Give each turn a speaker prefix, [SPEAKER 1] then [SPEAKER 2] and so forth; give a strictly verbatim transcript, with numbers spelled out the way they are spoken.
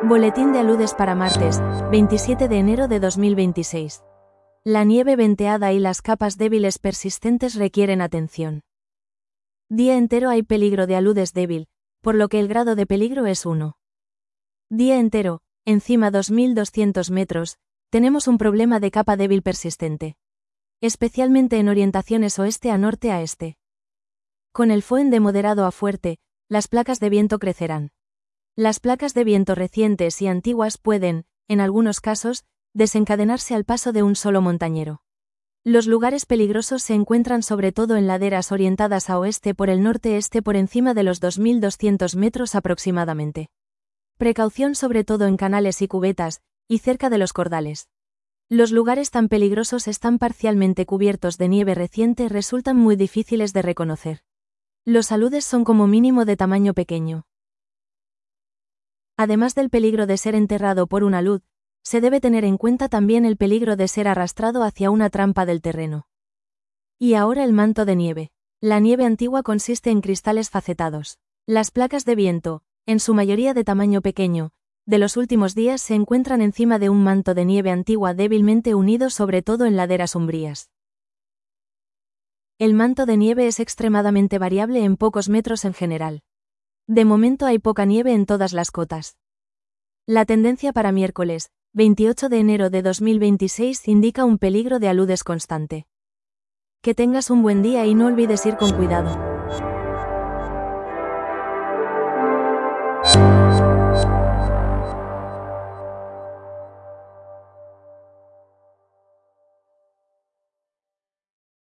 [SPEAKER 1] Boletín de aludes para martes, veintisiete de enero de dos mil veintiséis. La nieve venteada y las capas débiles persistentes requieren atención. Día entero hay peligro de aludes débil, por lo que el grado de peligro es uno. Día entero, encima dos mil doscientos metros, tenemos un problema de capa débil persistente. Especialmente en orientaciones oeste a norte a este. Con el F O E N de moderado a fuerte, las placas de viento crecerán. Las placas de viento recientes y antiguas pueden, en algunos casos, desencadenarse al paso de un solo montañero. Los lugares peligrosos se encuentran sobre todo en laderas orientadas a oeste por el norte-este por encima de los dos mil doscientos metros aproximadamente. Precaución sobre todo en canales y cubetas, y cerca de los cordales. Los lugares tan peligrosos están parcialmente cubiertos de nieve reciente y resultan muy difíciles de reconocer. Los aludes son como mínimo de tamaño pequeño. Además del peligro de ser enterrado por un alud, se debe tener en cuenta también el peligro de ser arrastrado hacia una trampa del terreno. Y ahora el manto de nieve. La nieve antigua consiste en cristales facetados. Las placas de viento, en su mayoría de tamaño pequeño, de los últimos días se encuentran encima de un manto de nieve antigua débilmente unido sobre todo en laderas umbrías. El manto de nieve es extremadamente variable en pocos metros en general. De momento hay poca nieve en todas las cotas. La tendencia para miércoles, veintiocho de enero de dos mil veintiséis indica un peligro de aludes constante. Que tengas un buen día y no olvides ir con cuidado.